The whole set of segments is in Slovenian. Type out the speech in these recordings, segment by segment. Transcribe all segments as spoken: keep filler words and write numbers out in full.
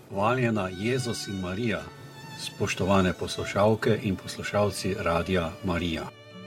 Hvaljena Jezus in Marija, spoštovane poslušalke in poslušalci Radia Marija.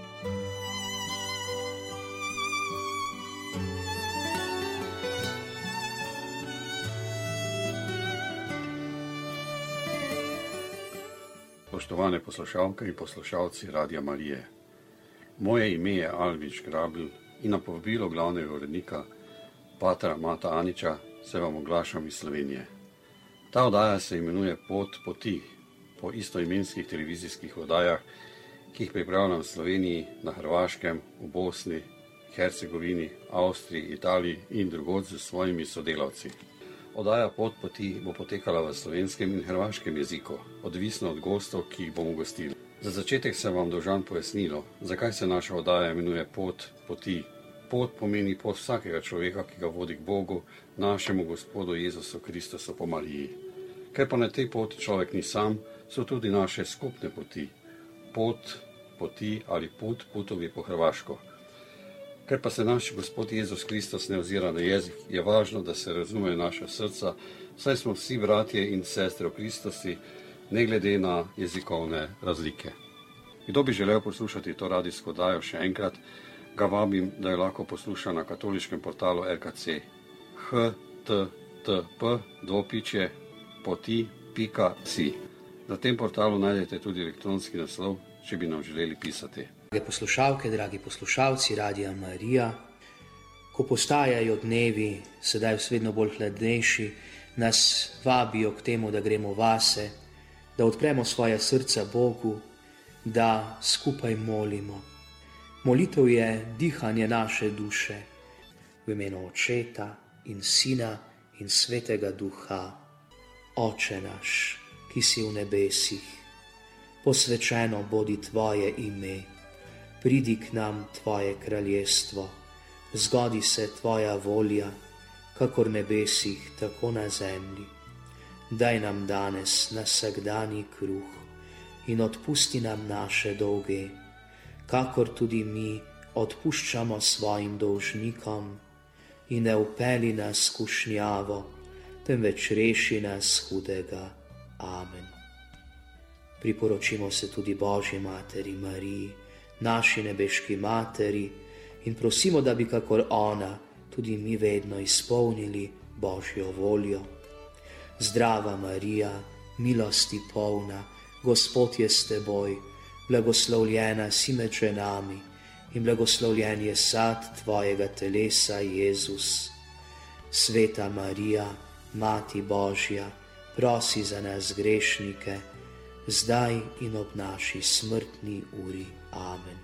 Spoštovane poslušalke in poslušalci Radia Marije. Moje ime je Alvič Grabl in na povabilo glavnega urednika patra Mata Aniča se vam oglašam iz Slovenije. Ta oddaja se imenuje Pot poti, po istoimenskih televizijskih oddajah, ki jih pripravljam v Sloveniji, na Hrvaškem, v Bosni, Hercegovini, Avstriji, Italiji in drugod s svojimi sodelavci. Oddaja Pot poti bo potekala v slovenskem in hrvaškem jeziku, odvisno od gostov, ki jih bomo gostili. Za začetek sem vam dolžan pojasnilo, zakaj se naša oddaja imenuje Pot poti. Pot pomeni pot vsakega človeka, ki ga vodi k Bogu, našemu Gospodu Jezusu Kristusu po Mariji. Ker pa na tej poti človek ni sam, so tudi naše skupne poti. Pot, poti ali put, putovi po hrvaško. Ker pa se naš Gospod Jezus Kristus ne ozira na jezik, je važno, da se razumejo naša srca, saj smo vsi bratje in sestre v Kristusi, ne glede na jezikovne razlike. Kdo bi želel poslušati to radijsko oddajo še enkrat, ga vabim, da jo lahko posluša na katoliškem portalu R K C. h t t p dvopičje poti pika si. Na tem portalu najdete tudi elektronski naslov, če bi nam želeli pisati. Drage poslušalke, dragi poslušalci Radia Marija, ko postajajo dnevi, sedaj vedno bolj hladnejši, nas vabijo k temu, da gremo vase, da odpremo svoja srca Bogu, da skupaj molimo. Molitev je dihanje naše duše, v imenu Očeta in Sina in Svetega Duha. Oče naš, ki si v nebesih, posvečeno bodi tvoje ime, pridi k nam tvoje kraljestvo, zgodi se tvoja volja, kakor nebesih, tako na zemlji. Daj nam danes na vsakdanji kruh in odpusti nam naše dolge, kakor tudi mi odpuščamo svojim dolžnikom, in ne vpelji nas v skušnjavo, temveč reši nas hudega. Amen. Priporočimo se tudi Božji materi Mariji, naši nebeški materi, in prosimo, da bi kakor ona tudi mi vedno izpolnili Božjo voljo. Zdrava Marija, milosti polna, Gospod je s teboj, blagoslovljena si med ženami in blagoslovljen je sad tvojega telesa, Jezus. Sveta Marija, Mati Božja, prosi za nas grešnike, zdaj in ob naši smrtni uri. Amen.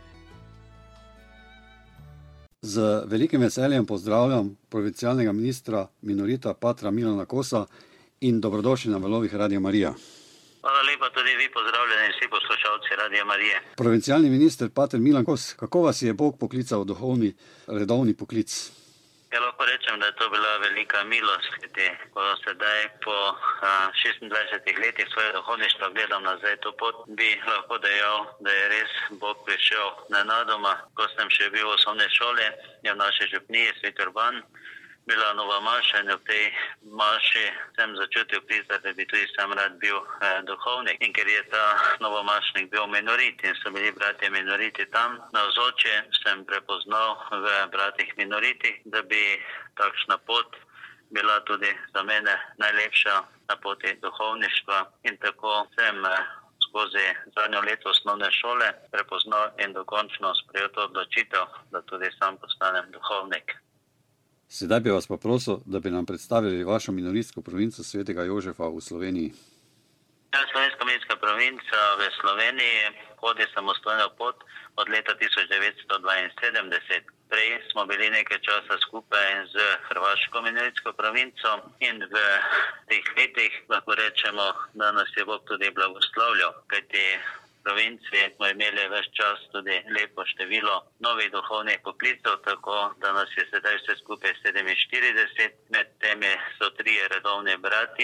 Z velikim veseljem pozdravljam provincialnega ministra minorita patra Milana Kosa in dobrodošli na valovih Radia Marija. Hvala lepa, tudi vi pozdravljeni vsi poslušalci Radia Marije. Provincialni minister pater Milan Kos, kako vas je Bog poklical v duhovni, redovni poklic? Ja, lahko rečem, da je to bila velika milost, kajti ko sedaj po a, šestindvajsetih letih svoje duhovništva gledam nazaj to pot, bi lahko dejal, da je res Bog prišel nenadoma. Ko sem še bil v osnovni šoli, je v naši župniji Sveti Urban bila nova maša in v tej maši sem začutil prizad, da bi tudi sam rad bil eh, duhovnik. In ker je ta novomašnik bil minorit in so bili bratje minoriti tam navzoči, sem prepoznal v bratih minoritih, da bi takšna pot bila tudi za mene najlepša na poti duhovništva. In tako sem eh, skozi zadnjo leto osnovne šole prepoznal in dokončno sprejel to odločitev, da tudi sam postanem duhovnik. Sedaj bi vas pa prosil, da bi nam predstavili vašo minoritsko provinco Svetega Jožefa v Sloveniji. Ja, slovenska minoritska provinca v Sloveniji hodi samostojno pot od leta tisoč devetsto dvainsedemdeset. Prej smo bili nekaj časa skupaj z hrvaško minoritsko provinco in v teh letih lahko rečemo, da nas je Bog tudi blagoslovljal, kajti provinci smo imeli ves čas tudi lepo število novih duhovnih poklicev, tako da nas je sedaj vse skupaj sedeminštirideset, med temi so trije redovni bratje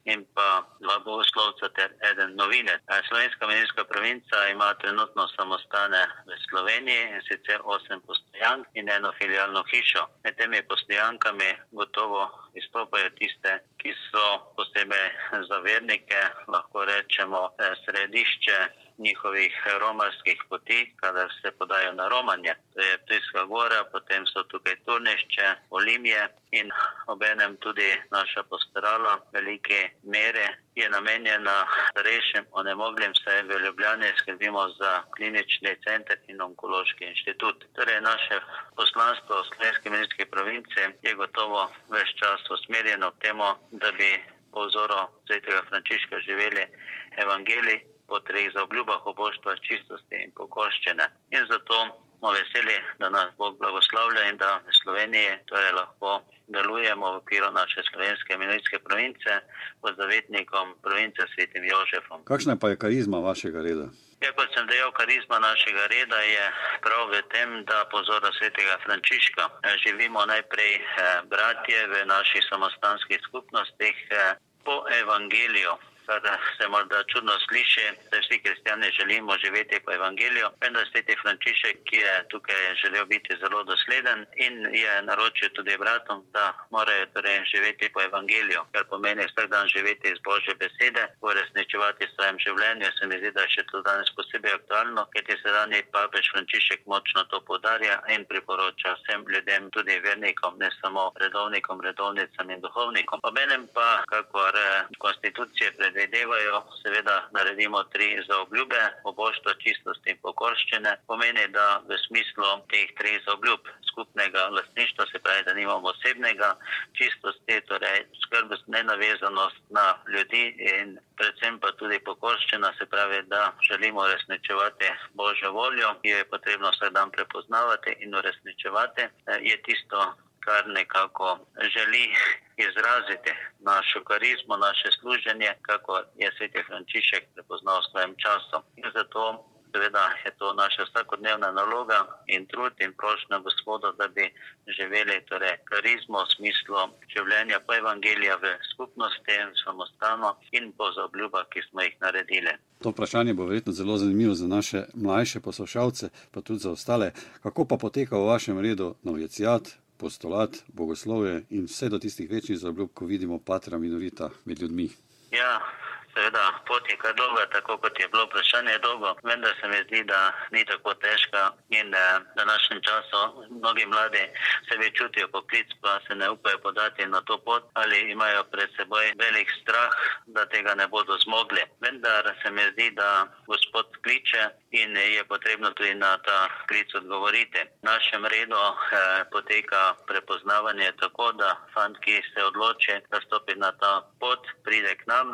in pa dva bogoslovca ter eden novinec. Slovenska menijska provinca ima trenutno samostane v Sloveniji, in sicer osem postojank in eno filialno hišo. Med temi postojankami gotovo izstopajo tiste, ki so posebej za vernike, lahko rečemo, središče njihovih romarskih poti, kadar se podajo na romanje. To je Ptujska gora, potem so tukaj Turnišče, Olimje in obenem tudi naša pastorala velike mere je namenjena starejšim onemoglim, saj v Ljubljani skrbimo za klinični center in onkološki inštitut. Torej naše poslanstvo v Slovenski menijski provinci je gotovo ves čas usmerjeno k temu, da bi po vzoru svetega Frančiška živeli evangelij po treh zaobljubah oboštva, čistosti in pokorščine. In zato smo veseli, da nas Bog blagoslavlja in da v Sloveniji torej lahko delujemo v okviru naše slovenske menijske province pod zavetnikom province svetim Jožefom. Kakšna pa je karizma vašega reda? Ja, kot sem dejal, karizma našega reda je prav v tem, da po vzoru svetega Frančiška živimo najprej bratje v naših samostanskih skupnostih po evangeliju. Kar se morda čudno sliši, da vsi kristjani želimo živeti po evangeliju, vendar sveti Frančišek, ki je tukaj želel biti zelo dosleden in je naročil tudi bratom, da morajo torej živeti po evangeliju, kar pomeni vsak dan živeti iz Božje besede, uresničevati v svojem življenju. Se mi zdi, da je še to danes posebej aktualno, kajti sedanji papež Frančišek močno to poudarja in priporoča vsem ljudem, tudi vernikom, ne samo redovnikom, redovnicam in duhovnikom. Obenem pa, kakor konstitucije pred Vedevajo, seveda naredimo tri zaobljube, oboštva, čistosti in pokorščine. Pomeni, da v smislu teh treh zaobljub skupnega lastništva, se pravi, da nimamo osebnega, čistosti, torej skrbnost, nenavezanost na ljudi in predvsem pa tudi pokorščina, se pravi, da želimo uresničevati Božjo voljo, ki jo je potrebno vsak dan prepoznavati in uresničevati, je tisto, kar nekako želi izraziti našo karizmo, naše služenje, kako je sveti Frančišek prepoznal v svojem času. In zato seveda je to naša vsakodnevna naloga in trud in prošnja Gospodu, da bi živeli torej karizmo v smislu življenja po evangelija v skupnosti, samostano in po zaobljubah, ki smo jih naredili. To vprašanje bo verjetno zelo zanimivo za naše mlajše poslušalce, pa tudi za ostale. Kako pa poteka v vašem redu noviciat, postolat, bogoslovje in vse do tistih večjih zaobljub, ko vidimo patra minorita med ljudmi? Ja, seveda, pot je kar dolga, tako kot je bilo vprašanje dolgo, vendar se mi zdi, da ni tako težka in v današnjem času mnogi mladi sebe čutijo poklic, pa se ne upajo podati na to pot ali imajo pred seboj velik strah, da tega ne bodo zmogli. Vendar se mi zdi, da Gospod kliče in je potrebno tudi na ta klic odgovoriti. V našem redu eh, poteka prepoznavanje tako, da fant, ki se odloči, da stopi na ta pot, pride k nam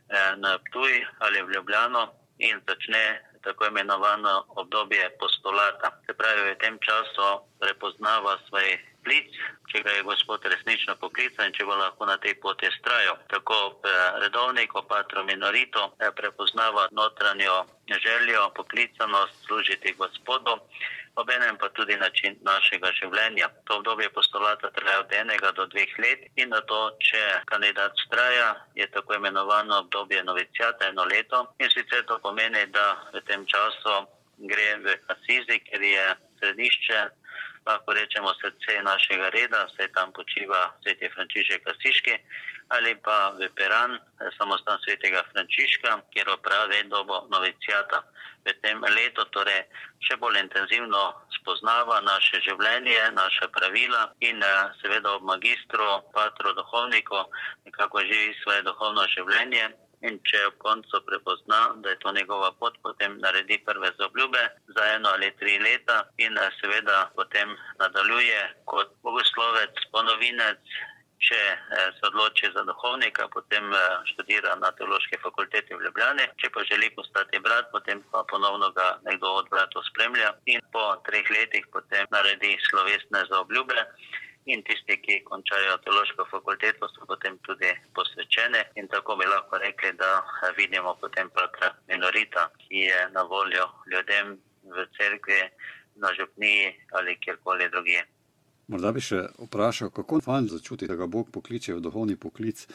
na Ptuj ali v Ljubljano in začne tako imenovano obdobje postolata. Se pravi, v tem času prepoznava svoj klic, če ga je Gospod resnično poklical in če bo lahko na tej poti vztrajal. Tako redovnik, patro minorito prepoznava notranjo željo, poklicanost služiti Gospodu, obenem pa tudi način našega življenja. To obdobje postolata traja od enega do dveh let in na to, če kandidat vztraja, je tako imenovano obdobje noviciata, eno leto. In sicer to pomeni, da v tem času gre v Asizi, ker je središče, lahko rečemo srce našega reda, saj tam počiva sveti Frančišek Asiški, ali pa v Piran, samostan svetega Frančiška, kjer opravi dobo noviciata. V tem letu torej še bolj intenzivno spoznava naše življenje, naša pravila in seveda ob magistru, patru, duhovniku nekako živi svoje duhovno življenje. In če ob koncu prepozna, da je to njegova pot, potem naredi prve zaobljube za eno ali tri leta in seveda potem nadaljuje kot bogoslovec, ponovinec. Če se odloči za duhovnika, potem študira na teološki fakulteti v Ljubljani. Če pa želi postati brat, potem pa ponovno ga nekdo od bratov spremlja in po treh letih potem naredi slovesne zaobljube. In tisti, ki končajo teološko fakulteto, so potem tudi posvečeni in tako bi lahko rekli, da vidimo potem patra minorita, ki je na voljo ljudem v cerkvi, na župniji ali kjerkoli drugje. Morda bi še vprašal, kako fant začuti, da ga Bog pokliče v duhovni poklic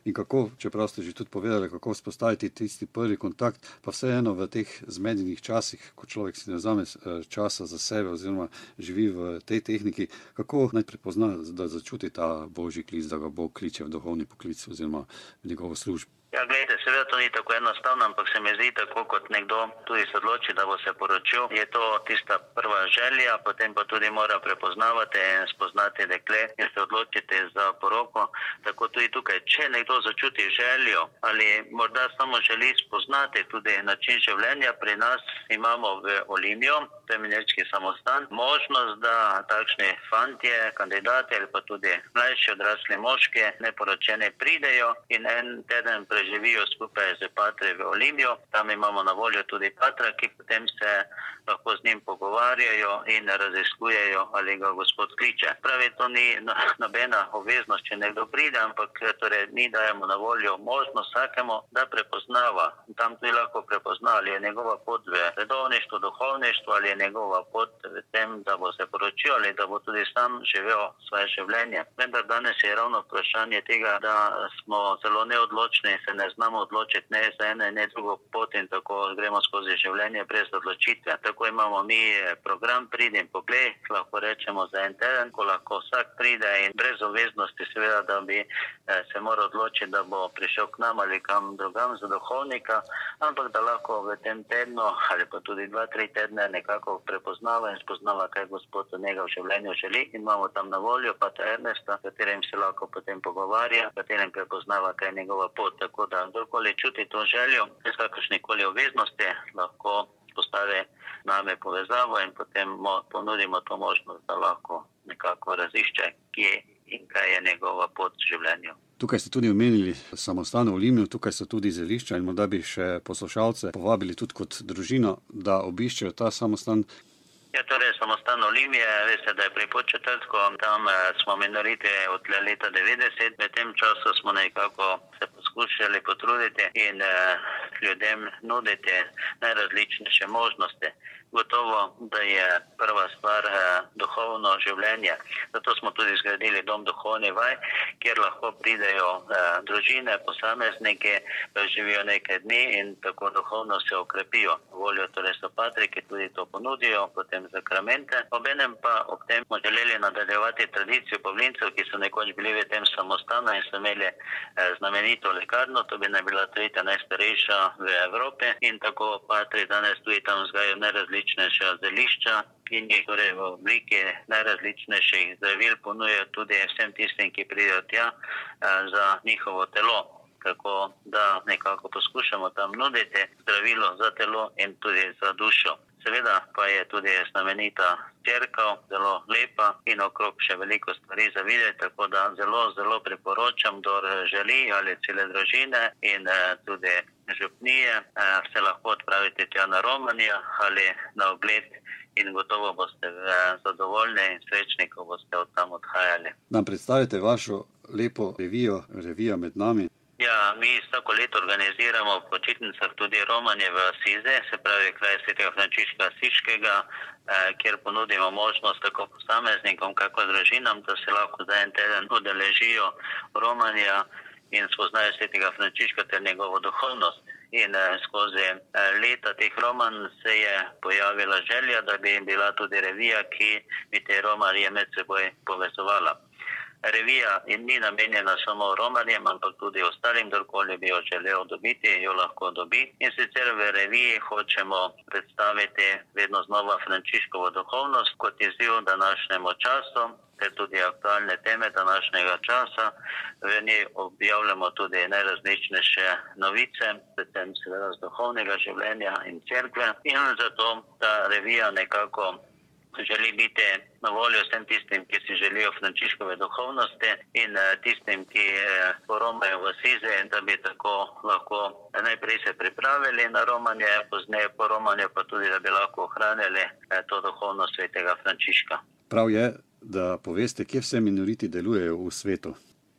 In kako, čeprav ste že tudi povedali, kako vzpostaviti tisti prvi kontakt, pa vseeno v teh zmedenih časih, ko človek si ne vzame časa za sebe oziroma živi v tej tehniki, kako naj prepozna, da začuti ta božji klic, da ga Bog kliče v duhovni poklic oziroma v njegovo službo? Ja, gledajte, seveda to ni tako enostavno, ampak se mi zdi tako, kot nekdo tudi se odloči, da bo se poročil. Je to tista prva želja, potem pa tudi mora prepoznavati in spoznati dekle in se odločiti za poroko. Tako tudi tukaj, če nekdo začuti željo ali morda samo želi spoznati tudi način življenja, pri nas imamo v Olimju, to je minerički samostan, možnost, da takšni fantje, kandidati ali pa tudi mlajši odrasli moški, neporočeni pridejo in en teden pre živijo skupaj z patri v Olimju. Tam imamo na voljo tudi patra, ki potem se lahko z njim pogovarjajo in raziskujejo, ali ga Gospod kliče. Pravi, to ni nobena obveznost, če nekdo pride, ampak torej mi dajemo na voljo možnost vsakemu, da prepoznava. Tam tudi lahko prepozna, ali je njegova pot v redovništvu, duhovništvu, ali je njegova pot v tem, da bo se poročil, ali da bo tudi sam živel svoje življenje. Vendar danes je ravno vprašanje tega, da smo zelo neodločni, se ne znamo odločiti ne za eno in ne drugo pot in tako gremo skozi življenje brez odločitve. Tako imamo mi program Pridi in poglej, lahko rečemo za en teden, ko lahko vsak pride in brez obveznosti seveda, da bi se moral odločiti, da bo prišel k nam ali kam drugam za duhovnika, ampak da lahko v tem tednu ali pa tudi dva, tri tedne nekako prepoznava in spoznava, kaj Gospod od njega v življenju želi. In imamo tam na voljo patra Ernesta, katerim se lahko potem pogovarja, katerim prepoznava, kaj je njegova pot. Tako da kdorkoli čuti to željo, bez kakršnikoli obveznosti, lahko postavi name povezavo in potem ponudimo to možnost, da lahko nekako razišče, kje in kaj je njegova pot v življenju. Tukaj ste tudi omenili samostan v Olimju, tukaj so tudi zelišča in morda bi še poslušalce povabili tudi kot družino, da obiščejo ta samostan. Ja, torej samostan Olimje, veste, da je pri Podčetrtku, tam smo minorite od leta devetdeset, v tem času smo nekako se poskušali potruditi in eh, ljudem nuditi najrazličnejše možnosti. Gotovo, da je prva stvar eh, duhovno življenje. Zato smo tudi zgradili dom duhovni vaj, kjer lahko pridejo eh, družine, posamezniki, živijo nekaj dni in tako duhovno se okrepijo. Voljo torej so patri, ki tudi to ponudijo, potem zakramente. Obenem pa ob tem smo želeli nadaljevati tradicijo Pavlincev, ki so nekoč bili v tem samostanu in so imeli eh, znamenito lekarno, to bi naj bila tretja najstarejša v Evropi in tako patri danes tudi tam vzgajajo najrazličnejša zelišča in jih torej v obliki najrazličnejših zdravil ponujajo tudi vsem tistim, ki pridejo tja eh, za njihovo telo. Tako da nekako poskušamo tam nuditi zdravilo za telo in tudi za dušo. Seveda pa je tudi znamenita cerkev, zelo lepa in okrog še veliko stvari za videti, tako da zelo, zelo priporočam, kdor želi ali cele družine in eh, tudi župnije, eh, se lahko odpravite tja na Romanijo ali na ogled in gotovo boste eh, zadovoljni in srečni, ko boste od tam odhajali. Nam predstavite vašo lepo revijo, revija Med nami. Ja, mi vsako leto organiziramo v počitnicah tudi romanje v Asize, se pravi kraj svetega Frančiška Asiškega, eh, kjer ponudimo možnost tako posameznikom, kako družinam, da se lahko za en teden udeležijo romanja in spoznajo svetega Frančiška ter njegovo duhovnost. In eh, skozi eh, leta teh romanj se je pojavila želja, da bi bila tudi revija, ki bi te romarje med seboj povezovala. Revija ni namenjena samo romarjem, ampak tudi ostalim, kdorkoli bi jo želel dobiti, jo lahko dobi. In sicer v reviji hočemo predstaviti vedno znova Frančiškovo duhovnost kot izziv današnjemu času, ter tudi aktualne teme današnjega časa. V njej objavljamo tudi najrazličnejše novice, predvsem seveda z duhovnega življenja in cerkve. In zato ta revija nekako želi biti na voljo vsem tistim, ki si želijo Frančiškove duhovnosti in tistim, ki poromajo v Asizi, da bi tako lahko najprej se pripravili na romanje, pozneje po romanju pa tudi, da bi lahko ohranili to duhovnost svetega Frančiška. Prav je, da poveste, kje vse minoriti delujejo v svetu.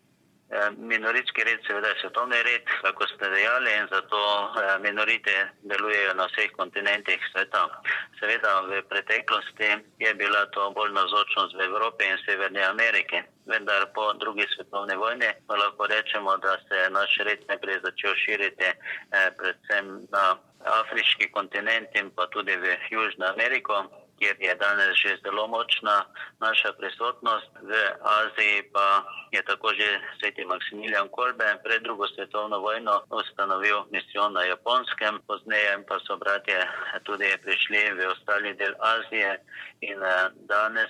Minoritski red seveda je svetovni red, kako ste dejali, in zato minorite delujejo na vseh kontinentih sveta. Seveda v preteklosti je bila to bolj navzočnost v Evropi in Severni Ameriki. vendar po drugi svetovni vojni lahko rečemo, da se je naš red najprej začel širiti eh, predvsem na afriški kontinent in pa tudi v Južno Ameriko, kjer je danes že zelo močna naša prisotnost. V Aziji pa je tako že sveti Maksimilijan Kolbe pred drugo svetovno vojno ustanovil misijon na Japonskem, pozneje pa so bratje tudi prišli v ostali del Azije in danes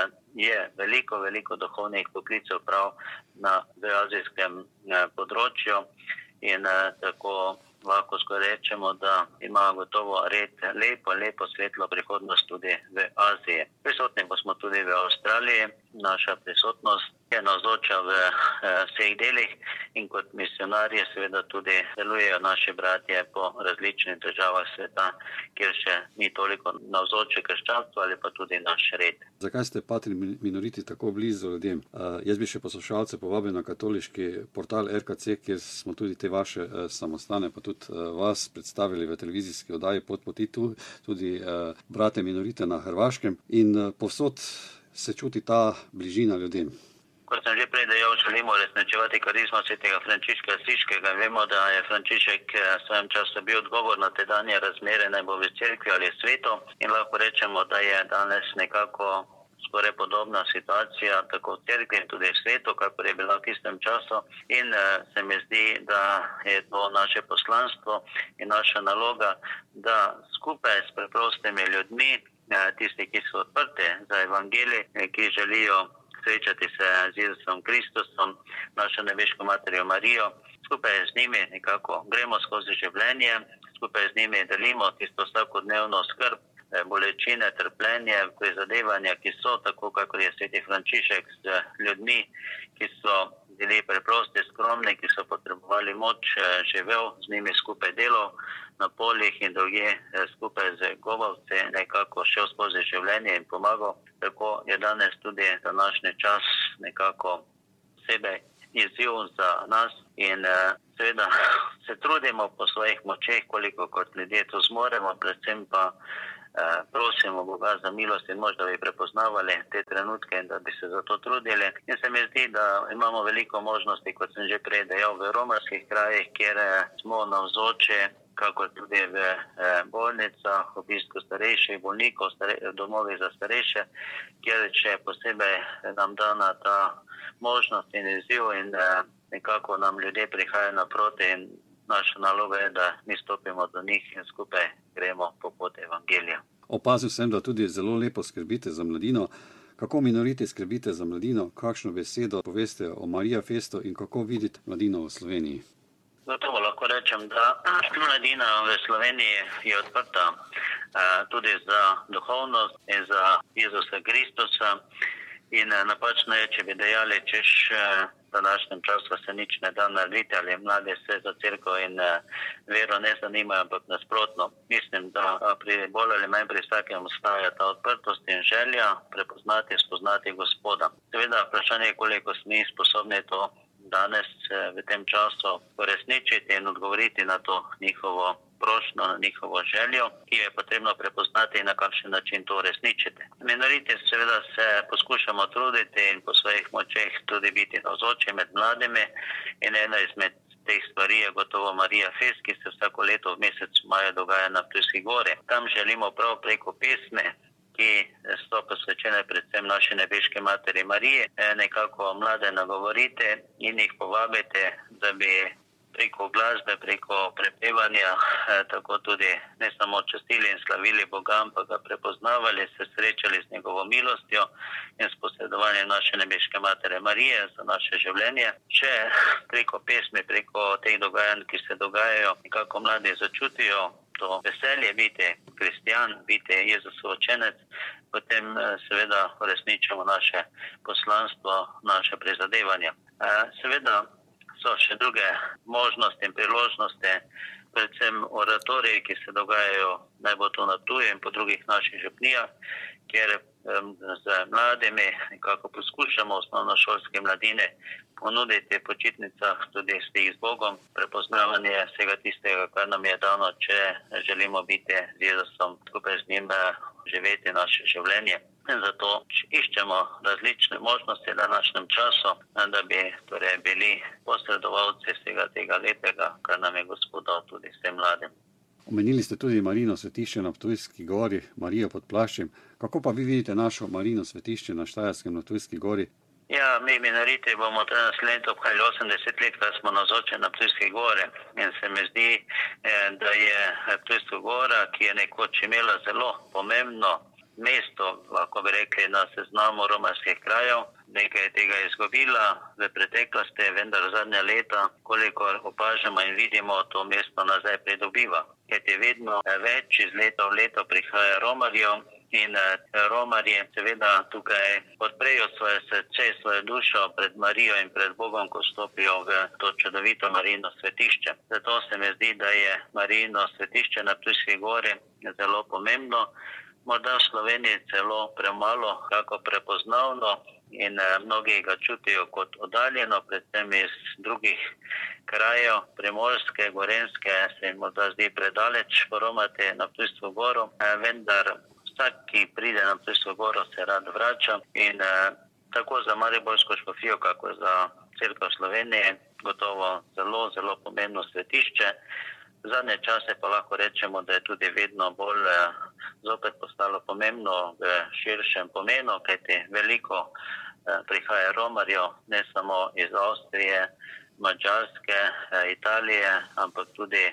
je veliko, veliko duhovnih poklicev prav na v azijskem področju in tako lahko skoraj rečemo, da ima gotovo red lepo, lepo svetlo prihodnost tudi v Aziji. Prisotni pa smo tudi v Avstraliji. Naša prisotnost je navzoča v eh, vseh delih in kot misionarji seveda tudi delujejo naši bratje po različnih državah sveta, kjer še ni toliko navzoče krščanstvo ali pa tudi naš red. Zakaj ste patri minoriti tako blizu ljudem? Uh, jaz bi še poslušalce povabil na katoliški portal R K C, kjer smo tudi te vaše uh, samostane, pa tudi uh, vas predstavili v televizijski oddaji Pot poti, tudi uh, brate minorite na Hrvaškem in uh, povsod se čuti ta bližina ljudem. Kot sem že prej dejal, želimo uresničevati karizmo svetega Frančiška Asiškega. Vemo, da je Frančišek v svojem času bil odgovor na tedanje razmere, naj bo v cerkvi ali svetu, in lahko rečemo, da je danes nekako skoraj podobna situacija tako v cerkvi in tudi v svetu, kakor je bila v istem času. In uh, se mi zdi, da je to naše poslanstvo in naša naloga, da skupaj s preprostimi ljudmi, uh, tisti, ki so odprti za evangelij, ki želijo srečati se z Jezusom Kristusom, našo nebeško materijo Marijo, skupaj z njimi nekako gremo skozi življenje, skupaj z njimi delimo tisto vsakodnevno skrb, bolečine, trpljenje, prizadevanja, ki so, tako kakor je sveti Frančišek, z ljudmi, ki so bili preprosti, skromni, ki so potrebovali moč, živel z njimi skupaj delal na poljih in drugje skupaj z govavci, nekako šel skozi življenje in pomagal. Tako je danes tudi današnji čas nekako posebej izziv za nas in seveda se trudimo po svojih močeh, koliko kot ljudje to zmoremo, predvsem pa prosimo Boga za milost in moč, da bi prepoznavali te trenutke in da bi se za to trudili. In se mi zdi, da imamo veliko možnosti, kot sem že prej dejal, v romarskih krajih, kjer smo navzoči, kako tudi v bolnicah, obisku starejših bolnikov, domovih za starejše, kjer še posebej nam dana ta možnost in izziv in nekako nam ljudje prihajajo naproti in naša naloga je, da mi stopimo do njih in skupaj gremo po poti evangelija. Opazil sem, da tudi zelo lepo skrbite za mladino. Kako minoriti skrbite za mladino? Kakšno besedo poveste o Marija Festu in kako vidite mladino v Sloveniji? Gotovo lahko rečem, da mladina v Sloveniji je odprta uh, tudi za duhovnost in za Jezusa Kristusa. In napačno je, če bi dejali, češ v današnjem času se nič ne da narediti ali mladi se za cerkev in vero ne zanimajo, ampak nasprotno. Mislim, da pri bolj ali manj pri vsakem ostaja ta odprtost in želja prepoznati, spoznati Gospoda. Seveda vprašanje je, koliko smo sposobni to danes v tem času uresničiti in odgovoriti na to njihovo prošnjo, na njihovo željo, ki je potrebno prepoznati in na kakšen način to uresničiti. Minoriti seveda se poskušamo truditi in po svojih močeh tudi biti navzoči med mladimi in ena izmed teh stvari je gotovo Marija Fest, ki se vsako leto v mesecu maja dogaja na Ptujski gori. Tam želimo prav preko pesmi, ki so posvečene predvsem naši nebeške materi Marije, nekako mlade nagovoriti in jih povabiti, da bi preko glasbe, preko prepevanja, tako tudi ne samo častili in slavili Boga, ampak ga prepoznavali, se srečali z njegovo milostjo in s posredovanjem naše nebeške matere Marije za naše življenje. Še preko pesmi, preko teh dogajanj, ki se dogajajo, nekako mladi začutijo to veselje biti kristjan, biti Jezusov učenec, potem seveda uresničimo naše poslanstvo, naše prizadevanja. Seveda so še druge možnosti in priložnosti, predvsem oratoriji, ki se dogajajo naj bo to na Ptuju in po drugih naših župnijah, kjer um, z mladimi nekako poskušamo osnovnošolske mladine ponuditi v počitnicah tudi stik z Bogom, prepoznavanje vsega tistega, kar nam je dano, če želimo biti z Jezusom, skupaj z njim živeti naše življenje. In zato iščemo različne možnosti v današnjem času, da bi torej bili posredovalci vsega tega lepega, kar nam je Gospod dal tudi vsem mladim. Omenili ste tudi Marijino svetišče na Ptujski gori, Marijo pod plaščem. Kako pa vi vidite našo Marijino svetišče na Štajerskem na Ptujski gori? Ja, mi minoriti bomo tudi naslednje leto obhajali osemdeset let, kar smo navzoči na Ptujski gori. In se mi zdi, da je Ptujska gora, ki je nekoč imela zelo pomembno mesto, lahko bi rekli, na seznamu romarskih krajev, nekaj tega je izgubila v preteklosti, vendar zadnja leta, kolikor opažamo in vidimo, to mesto nazaj pridobiva. Ker je vedno več iz leta v leto prihaja romarjev in romarji seveda tukaj odprejo svoje srce, svojo dušo pred Marijo in pred Bogom, ko stopijo v to čudovito Marijino svetišče. Zato se mi zdi, da je Marijino svetišče na Ptujski gori zelo pomembno. Morda v Sloveniji celo premalo, kako prepoznavno in mnogi ga čutijo kot oddaljeno, predvsem iz drugih krajev, Primorske, Gorenjske, se jim morda zdi predaleč poromati na Ptujsko goro, vendar vsak, ki pride na Ptujsko goro, se rad vrača in tako za Mariborsko škofijo, kako za Cerkev Slovenije, gotovo zelo, zelo pomembno svetišče. V zadnje čase pa lahko rečemo, da je tudi vedno bolj zopet postalo pomembno v širšem pomenu, kajti veliko prihaja romarjev, ne samo iz Avstrije, Madžarske, Italije, ampak tudi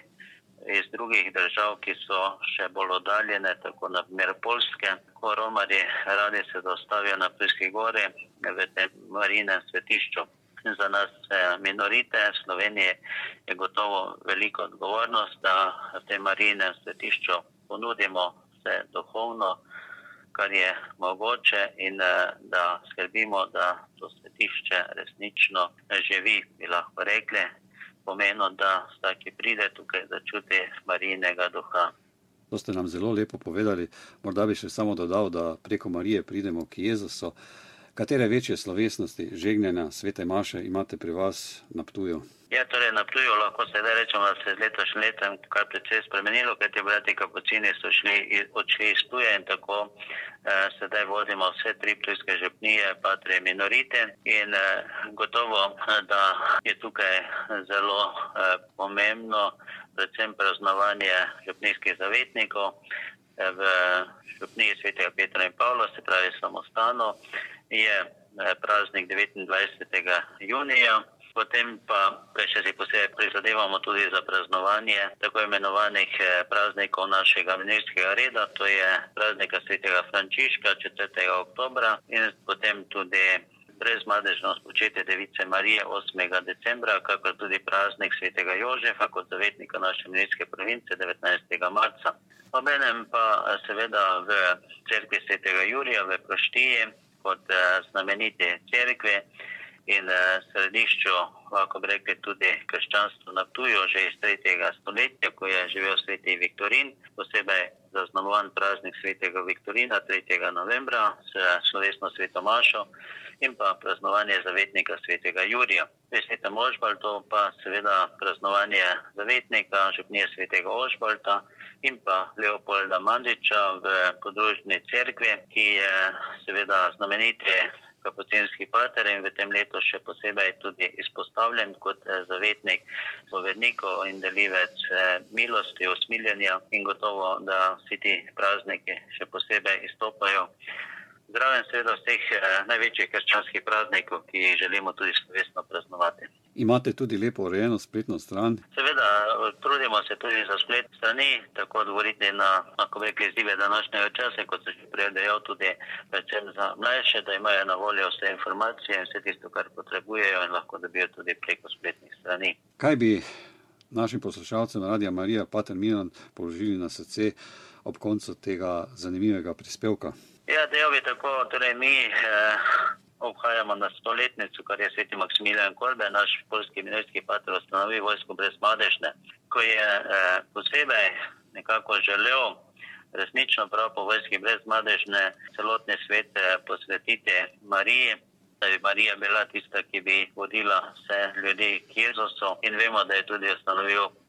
iz drugih držav, ki so še bolj oddaljene, tako na primer Poljske, ko romarji radi se dostavijo na Ptujski gori v tem Marijinem svetišču. Za nas minorite v Sloveniji je gotovo veliko odgovornost, da v tem Marijinem svetišču ponudimo vse duhovno, kar je mogoče in da skrbimo, da to svetišče resnično živi, bi lahko rekli, pomeno, da vsak, ki pride tukaj, začuti Marijinega duha. To ste nam zelo lepo povedali. Morda bi še samo dodal, da preko Marije pridemo k Jezusu. Katere večje slovesnosti, žegnjenja, svete maše imate pri vas na Ptuju? Ja, torej na Ptuju lahko sedaj rečemo, da se je z letošnjim letom kar precej spremenilo, kajti brati kapucini so šli, odšli iz Ptuja in tako eh, sedaj vodimo vse tri ptujske župnije, patre minorite in eh, gotovo, da je tukaj zelo eh, pomembno predvsem praznovanje župnijskih zavetnikov eh, v župniji svetega Petra in Pavla, se pravi samostano, je praznik devetindvajsetega junija, potem pa še si posebej prizadevamo tudi za praznovanje tako imenovanih praznikov našega ministrskega reda, to je praznika svetega Frančiška četrtega oktobra in potem tudi brezmadežno spočetje Device Marije osmega decembra, kakor tudi praznik svetega Jožefa kot zavetnika naše ministrske province devetnajstega marca. Obenem pa seveda v cerkvi svetega Jurija v Proštiji kot znameniti cerkvi in središču, lahko bi rekli, tudi krščanstvo na Ptuju že iz tretjega stoletja, ko je živel sveti Viktorin, posebej zaznamovan praznik svetega Viktorina tretjega novembra s slovesno sveto mašo in pa praznovanje zavetnika svetega Jurija. V svetem Ožbaltu pa seveda praznovanje zavetnika župnije svetega Ožbalta in pa Leopolda Mandiča v podružni cerkvi, ki je seveda znameniti kapucinski pater in v tem letu še posebej tudi izpostavljen kot zavetnik spovednikov in delivec milosti, usmiljenja in gotovo, da vsi ti prazniki še posebej izstopajo. Zraven seveda vseh največjih krščanskih praznikov, ki jih želimo tudi slovesno praznovati. Imate tudi lepo urejeno spletno stran? Seveda, trudimo se tudi za splet strani, tako odgovoriti na, lahko bi rekli, izzive današnjega časa, kot se že prej dejal, tudi predvsem za mlajše, da imajo na voljo vse informacije in vse tisto, kar potrebujejo in lahko dobijo tudi preko spletnih strani. Kaj bi našim poslušalcem Radia Marija pater Milan položili na srce ob koncu tega zanimivega prispevka? Ja, dejal bi tako, torej mi eh, obhajamo na stoletnico, kar je sveti Maksimilijan Kolbe, naš poljski minorski pater, ustanovil vojsko brezmadežne, ko je eh, posebej nekako želel resnično prav po vojski brezmadežne celotni svet eh, posvetiti Mariji, da bi Marija bila tista, ki bi vodila vse ljudi k Jezusu in vemo, da je tudi ustanovil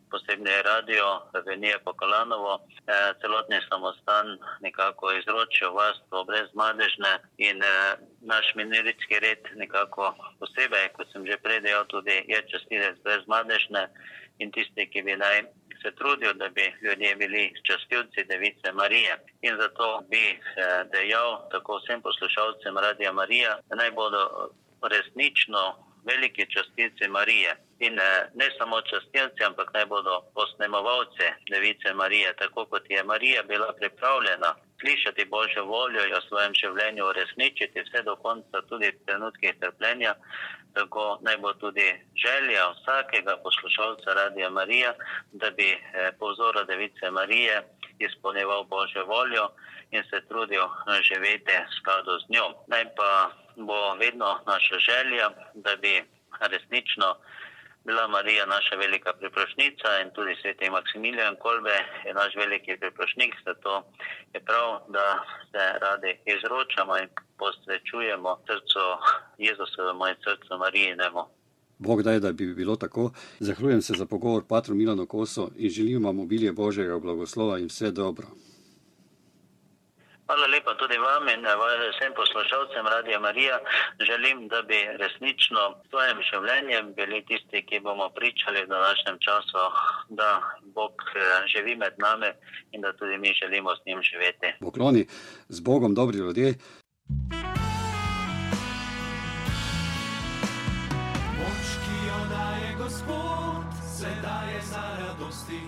posebni radio Venije Pokolanovo, eh, celotni samostan nekako izročil varstvo brezmadežne in eh, naš minoritski red nekako posebej, kot sem že prej dejal, tudi je častilec brezmadežne in tisti, ki bi naj se trudijo, da bi ljudje bili častilci Device Marije. In zato bi eh, dejal tako vsem poslušalcem Radia Marija, da naj bodo resnično veliki častilci Marije. In eh, ne samo častilci, ampak naj bodo posnemovalci Device Marije, tako kot je Marija bila pripravljena slišati Božjo voljo in v svojem življenju uresničiti vse do konca, tudi v trenutkih trpljenja, tako naj bo tudi želja vsakega poslušalca Radia Marija, da bi eh, po vzoru Device Marije izpolnjeval Božjo voljo in se trudil živeti v skladu z njo. Naj pa bo vedno naša želja, da bi resnično bila Marija naša velika priprošnica in tudi sveti Maksimilijan Kolbe je naš veliki priprošnik, zato je prav, da se radi izročamo in posvečujemo srcu Jezusovemu in srcu Marijinemu. Bog daj, da bi bilo tako. Zahvaljujem se za pogovor patru Milanu Kosu in želim vam obilje Božjega blagoslova in vse dobro. Hvala lepa tudi vam in vsem poslušalcem Radia Marija. Želim, da bi resnično s svojim življenjem bili tisti, ki bomo pričali v današnjem času, da Bog živi med nami in da tudi mi želimo s njim živeti. Pokloni, z Bogom dobri ljudje. Moč, ki jo daje Gospod, se daje za radosti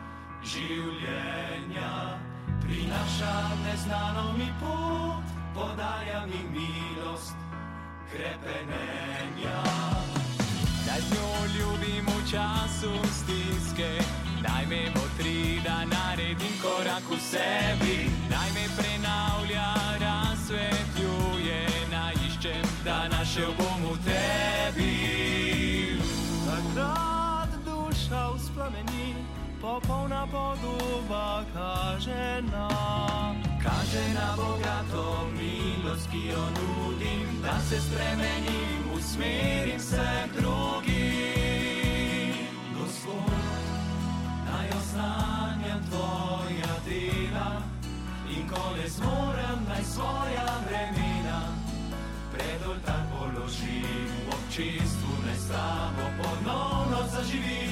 življenja. Prinaša neznano mi pot, podaja mi milost krepenenja. Naj z njo ljubim v času stiske, naj me motri, da naredim korak v sebi, naj me prenavlja, razsvetljuje, naj iščem, da našel bom v tebi. Takrat duša vzplameni, popolna podoba kaže nam, kaže na bogato milost, ki jo nudim, da se spremenim, usmerim se k drugim. Gospod, naj oznanjam tvoja dela in ko ne zmorem, naj svoja bremena pred oltar položim, v občinstvu naj s tabo ponovno zaživim.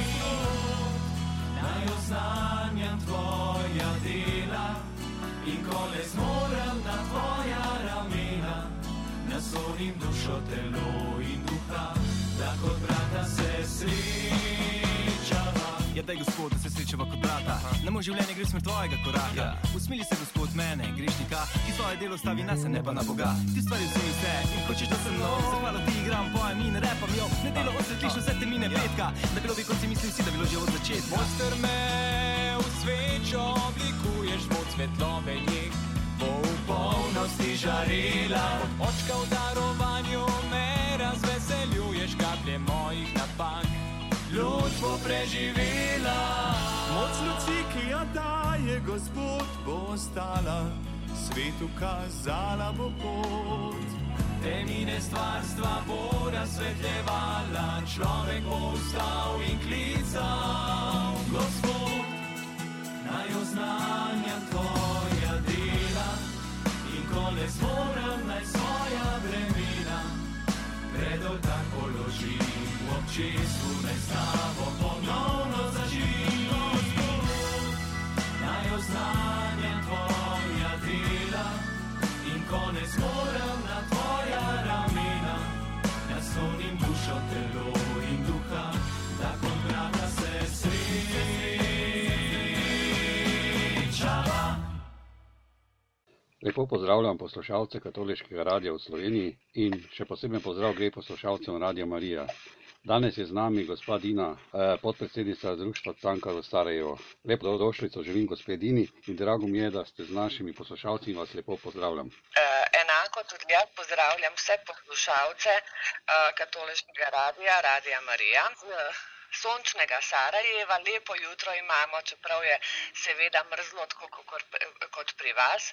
Naj oznanjam tvoja dela in ko ne zmorem na tvoja ramena, naslonim dušo, telo in duha, da kot brata se srečava. Ja, daj Gospod, da se srečava kot brata. Na moj življenje gre smer tvojega koraka. Usmili se Gospod mene, grešnika, ki svoje delo stavi na se, ne pa na Boga. Ti stvari vzemi vse in hočeš, da sem nov, zahvalo ti igram, pojem in repam jo. Nedelo osvetliš vse temine petka, da bilo bi, kot si mislim si, da bilo že od začetka. Mojster me v svečo oblikuješ, mod svetlobe njih bo v polnosti žarela. Od očka v darovanju me razveseljuješ, kaplje mojih napak luč bo preživela. Moc luči, ki jo daje Gospod, bo ostala, svetu kazala bo pot. Temine stvarstva bo razsvetljevala, človek bo vstal in klical. Gospod, naj oznanjam tvoja dela in ko ne zmorem, naj svoja bremena pred oltar položim, v občinstvu naj s tabo ponovno zaživim. Gospod, naj oznanjam tvoja dela in ko ne zmorem na tvoja ramena, naslonim dušo, telo in duha, da kot brata se srečava. Lepo pozdravljam poslušalce Katoliškega radia v Sloveniji in še posebej pozdrav gre poslušalcem Radia Marija. Danes je z nami gospa Dina, podpredsednica Društva Cankarjev Sarajevo. Lepo dobrodošlico želim gospe Dini in drago mi je, da ste z našimi poslušalci in vas lepo pozdravljam. Enako tudi jaz pozdravljam vse poslušalce Katoliškega radia, Radia Marija. sončnega Sarajeva. Lepo jutro imamo, čeprav je seveda mrzlo tako kot pri vas.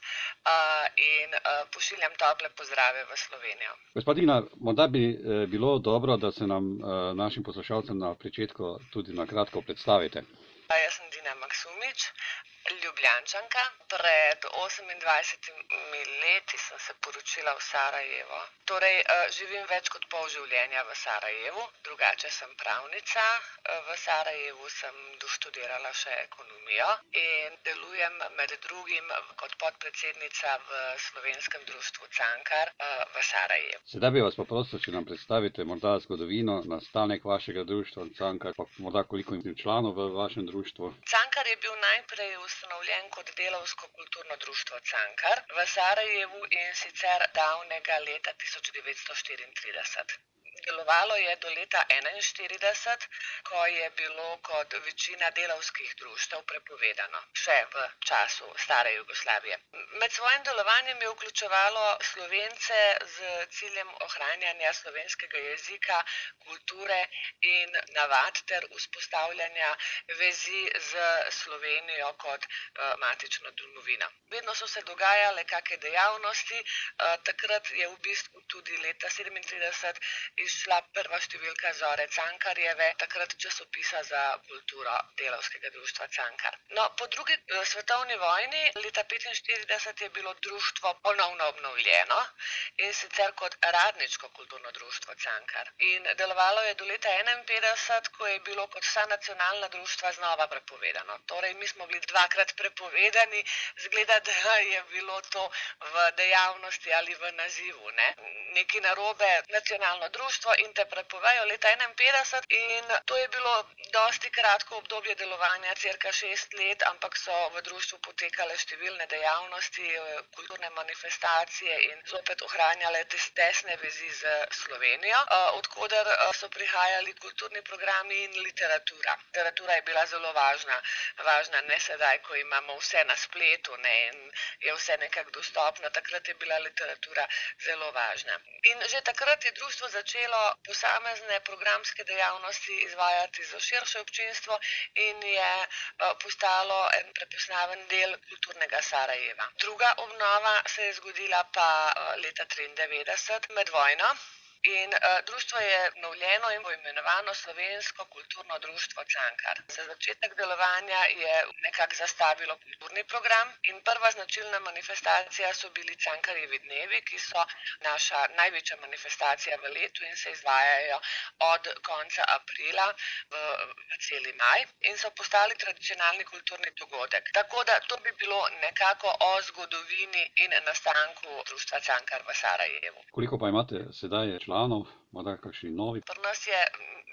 In pošiljam tople pozdrave v Slovenijo. Gospa Tina, morda bi bilo dobro, da se nam našim poslušalcem na pričetku tudi na kratko predstavite. Jaz sem Tina Maksumič, Ljubljančanka. Pred osemindvajsetimi leti sem se poročila v Sarajevo. Torej, živim več kot pol življenja v Sarajevu, drugače sem pravnica. V Sarajevu sem doštudirala še ekonomijo in delujem med drugim kot podpredsednica v Slovenskem društvu Cankar v Sarajevu. Sedaj bi vas poprosil, če nam predstavite morda zgodovino, nastanek vašega društva Cankar, pa morda koliko je članov v vašem društvu. Cankar je bil najprej ustanovljen kot delavsko kulturno društvo Cankar v Sarajevu in sicer davnega leta tisoč devetsto štiriintrideset. Delovalo je do leta enainštirideset, ko je bilo kot večina delavskih društev prepovedano, še v času stare Jugoslavije. Med svojim delovanjem je vključevalo Slovence z ciljem ohranjanja slovenskega jezika, kulture in navad ter vzpostavljanja vezi z Slovenijo kot matično domovino. Vedno so se dogajale kakšne dejavnosti, takrat je v bistvu tudi leta sedemintrideset izšla prva številka Zore Cankarjeve, takrat časopisa za kulturo delavskega društva Cankar. No, po drugi svetovni vojni, leta petinštirideset, je bilo društvo ponovno obnovljeno in sicer kot radniško kulturno društvo Cankar. In delovalo je do leta enainpetdeset, ko je bilo kot vsa nacionalna društva znova prepovedano. Torej, mi smo bili dvakrat prepovedani, zgleda, da je bilo to v dejavnosti ali v nazivu, ne. Nekaj narobe, nacionalno društvo in te prepovejo leta enainpetdeset in to je bilo dosti kratko obdobje delovanja, cirka šest let, ampak so v društvu potekale številne dejavnosti, kulturne manifestacije in zopet ohranjale tesne vezi z Slovenijo, od koder so prihajali kulturni programi in literatura. Literatura je bila zelo važna, važna ne sedaj, ko imamo vse na spletu, ne, in je vse nekako dostopno, takrat je bila literatura zelo važna. In že takrat je društvo začelo posamezne programske dejavnosti izvajati za širše občinstvo in je postalo en prepoznaven del kulturnega Sarajeva. Druga obnova se je zgodila pa leta triindevetdeset med vojno. In uh, društvo je obnovljeno in poimenovano Slovensko kulturno društvo Cankar. Za začetek delovanja je nekako zastavilo kulturni program in prva značilna manifestacija so bili Cankarjevi dnevi, ki so naša največja manifestacija v letu in se izvajajo od konca aprila v, v celi maj in so postali tradicionalni kulturni dogodek. Tako da to bi bilo nekako o zgodovini in nastanku društva Cankar v Sarajevu. Koliko pa imate sedaj članov? Morda kakšni novi? Pri nas je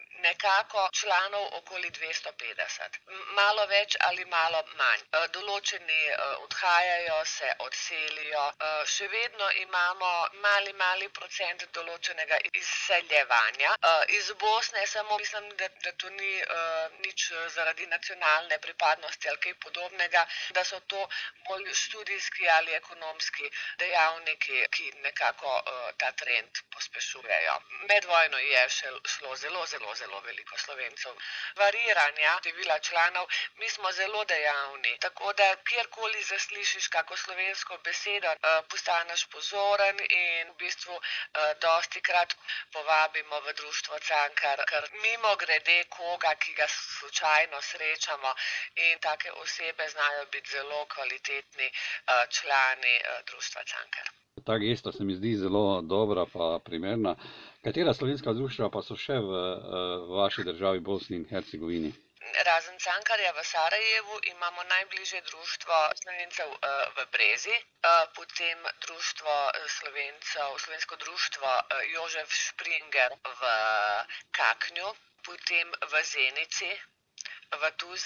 nekako članov okoli dvesto petdeset. Malo več ali malo manj. Določeni odhajajo, se odselijo. Še vedno imamo mali, mali procent določenega izseljevanja. Iz Bosne samo mislim, da, da to ni uh, nič zaradi nacionalne pripadnosti ali kaj podobnega, da so to bolj študijski ali ekonomski dejavniki, ki nekako uh, ta trend pospešujejo. Med vojno je še šlo zelo, zelo, zelo veliko Slovencev. Variranja števila članov, mi smo zelo dejavni, tako da kjerkoli zaslišiš kako slovensko besedo, postaneš pozoren in v bistvu dostikrat povabimo v društvo Cankar, ker mimo grede koga, ki ga slučajno srečamo in take osebe znajo biti zelo kvalitetni člani društva Cankar. Ta gesta se mi zdi zelo dobra pa primerna. Katera slovenska društva pa so še v, v vaši državi Bosni in Hercegovini? Razen Cankarja v Sarajevu imamo najbližje društvo Slovencev v Brezi, potem društvo Slovencev, slovensko društvo Jožef Špringer v Kaknju, potem v Zenici, v Tuzli,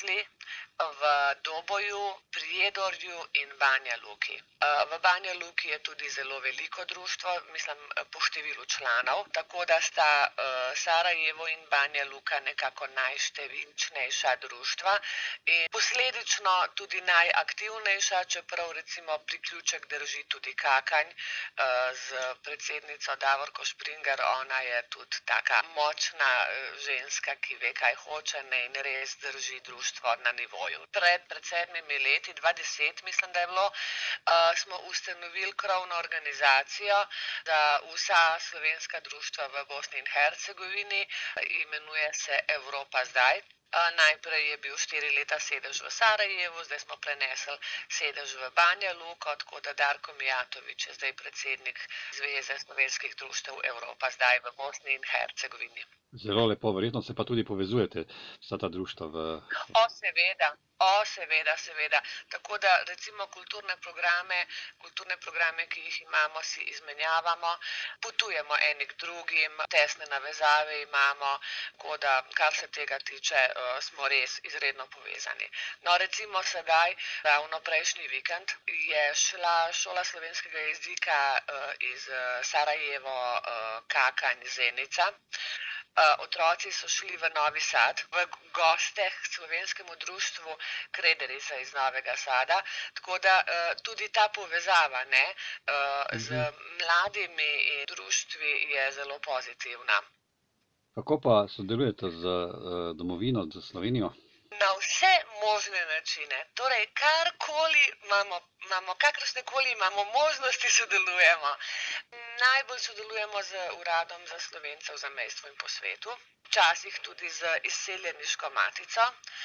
v Doboju, Prijedorju in Banja Luki. V Banja Luki je tudi zelo veliko društvo, mislim po številu članov, tako da sta Sarajevo in Banja Luka nekako najštevilčnejša društva in posledično tudi najaktivnejša, čeprav recimo priključek drži tudi Kakanj z predsednico Davorko Špringer, ona je tudi taka močna ženska, ki ve, kaj hoče, ne, in res drži društvo na nivoju. Pred, pred sedmimi leti, dva deset mislim, da je bilo, smo ustanovili krovno organizacijo za vsa slovenska društva v Bosni in Hercegovini, imenuje se Evropa zdaj. Najprej je bil štiri leta sedež v Sarajevu, zdaj smo prenesli sedež v Banja Luko, tako da Darko Mijatović je zdaj predsednik Zveze slovenskih društev Evropa zdaj v Bosni in Hercegovini. Zelo lepo, verjetno se pa tudi povezujete vsa ta društva v... O, seveda. O, seveda, seveda. Tako da recimo kulturne programe, kulturne programe, ki jih imamo, si izmenjavamo, potujemo eni k drugim, tesne navezave imamo, tako da kar se tega tiče, smo res izredno povezani. No, recimo sedaj, ravno prejšnji vikend, je šla šola slovenskega jezika iz Sarajevo, Kakanj, Zenica. Otroci so šli v Novi Sad, v gosteh k slovenskemu društvu Krederica iz Novega Sada, tako da tudi ta povezava, ne, z mladimi in društvi je zelo pozitivna. Kako pa sodelujete z domovino, z Slovenijo? Na vse možne načine, torej karkoli imamo, imamo kakršnekoli imamo možnosti, sodelujemo. Najbolj sodelujemo z Uradom za Slovence v zamejstvu in po svetu, včasih tudi z izseljeniško matico,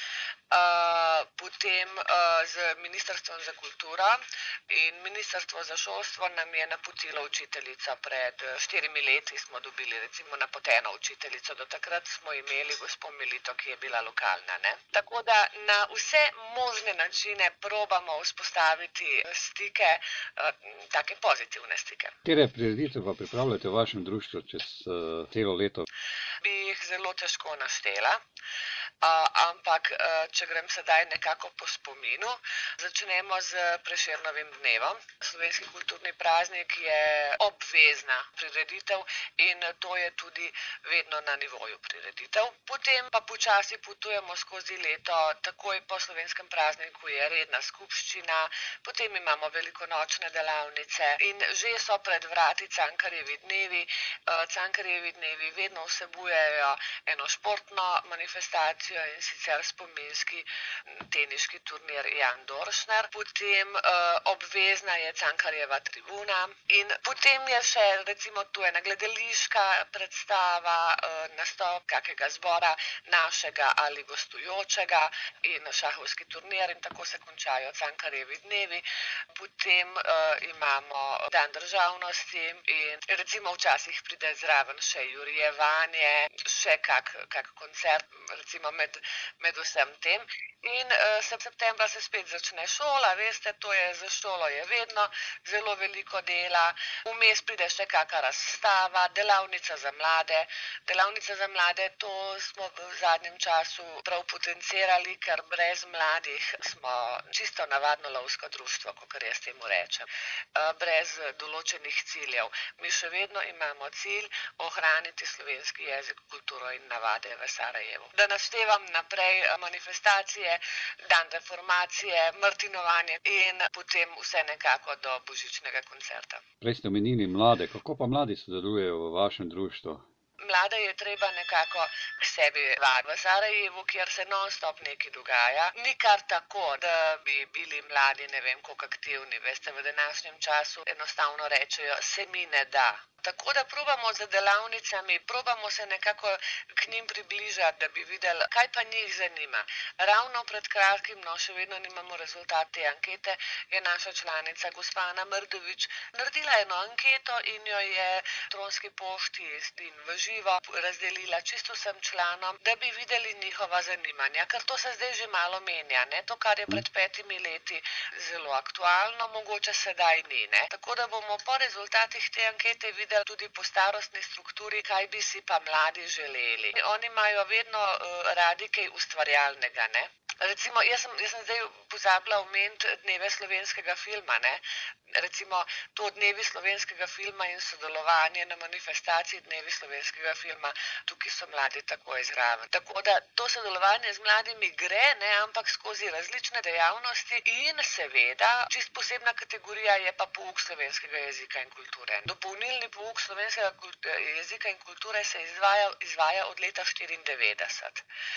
potem z Ministrstvom za kulturo in Ministrstvo za šolstvo nam je napotilo učiteljico. Pred štirimi leti smo dobili recimo napoteno učiteljico, do takrat smo imeli gospo Melito, ki je bila lokalna, ne. Tako da na vse možne načine probamo vzpostaviti stike, take pozitivne stike. Katere prireditve pa pripravljate v vašem društvu čez celo leto? Bi jih zelo težko naštela, ampak če grem sedaj nekako po spominu, začnemo z Prešernovim dnevom. Slovenski kulturni praznik je obvezna prireditev in to je tudi vedno na nivoju prireditev. Potem pa počasi potujemo skozi leto, takoj po slovenskem prazniku je redna skupščina, potem imamo velikonočne delavnice in že so pred vrati Cankarjevi dnevi. Cankarjevi dnevi vedno vsebujejo eno športno manifestacijo, in sicer spominski teniški turnir Jan Doršner, potem uh, obvezna je Cankarjeva tribuna in potem je še recimo tu ena gledališka predstava, uh, nastop kakega zbora našega ali gostujočega in šahovski turnir in tako se končajo Cankarjevi dnevi. Potem uh, imamo dan državnosti in recimo včasih pride zraven še jurjevanje, še kak, kak koncert, recimo med, med vsem tem. In uh, septembra se spet začne šola, veste, to je za šolo je vedno zelo veliko dela. Vmes pride še kaka razstava, delavnica za mlade. Delavnica za mlade, to smo v zadnjem času prav potencirali, ker brez mladih smo čisto navadno lovsko društvo, kakor jaz temu rečem. Uh, brez določenih ciljev. Mi še vedno imamo cilj ohraniti slovenski jezik, kulturo in navade v Sarajevu. Da naštevam naprej manifestacije, dan reformacije, martinovanje in potem vse nekako do božičnega koncerta. Prej ste omenili mlade, kako pa mladi sodelujejo v vašem društvu? Mlade je treba nekako k sebi vabiti. V Sarajevu, kjer se non-stop nekaj dogaja, ni kar tako, da bi bili mladi ne vem koliko aktivni. Veste, v današnjem času enostavno rečejo, se mi ne da. Tako da probamo z delavnicami, probamo se nekako k njim približati, da bi videli, kaj pa njih zanima. Ravno pred kratkim, no še vedno nimamo rezultat te ankete, je naša članica gospa Ana Mrdović naredila eno anketo in jo je elektronski pošti in v živo razdelila čisto vsem članom, da bi videli njihova zanimanja, ker to se zdaj že malo menja, ne? To, kar je pred petimi leti zelo aktualno, mogoče sedaj ni, ne? Tako da bomo po rezultatih te ankete videli tudi po starostni strukturi, kaj bi si pa mladi želeli. Oni imajo vedno uh, radi kaj ustvarjalnega, ne? Recimo, jaz sem, jaz sem zdaj pozabila omeniti dneve slovenskega filma, ne. Recimo, to dnevi slovenskega filma in sodelovanje na manifestaciji dnevi slovenskega filma, tukaj so mladi takoj zraven. Tako da to sodelovanje z mladimi gre, ne, ampak skozi različne dejavnosti in seveda, čist posebna kategorija je pa pouk slovenskega jezika in kulture. Dopolnilni pouk slovenskega jezika in kulture se izvaja, izvaja od leta štiriindevetdeset